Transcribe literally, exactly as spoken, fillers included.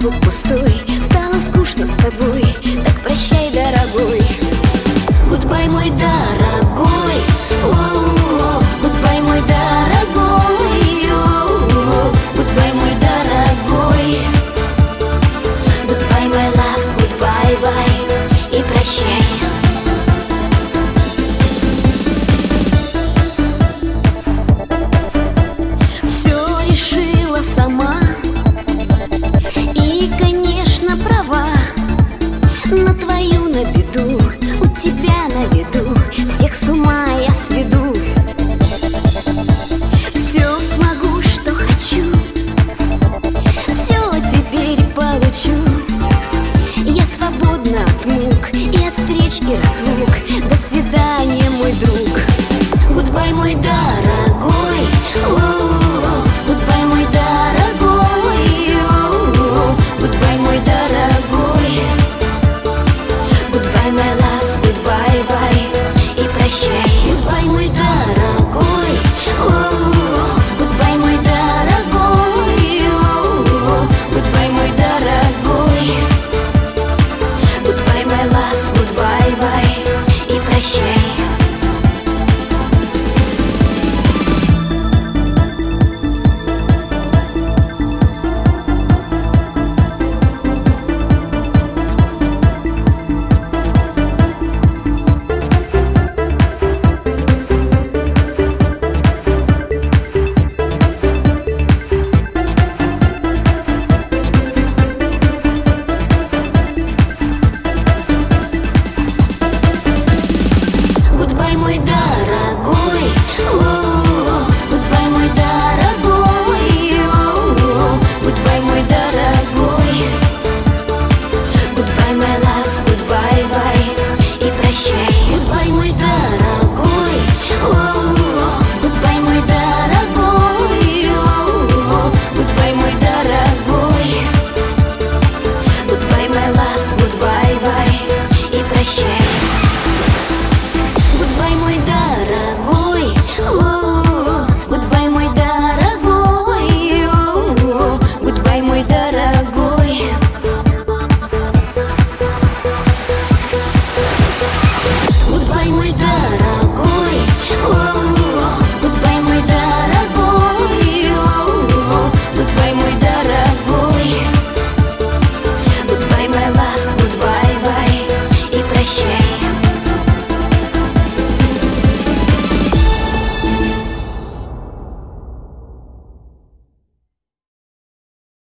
звук пустой. Стало скучно с тобой, так прощай, дорогой. Гудбай, мой дорогой, о-о-о. Гудбай, мой дорогой, о-о-о. Гудбай, мой дорогой. Гудбай, мой лав, гудбай, бай и прощай. Все решила сама и, конечно, права. На твою, на беду, у тебя на виду всех с ума я сведу. Все смогу, что хочу, все теперь получу. Я свободна от мук и от встреч и разлук.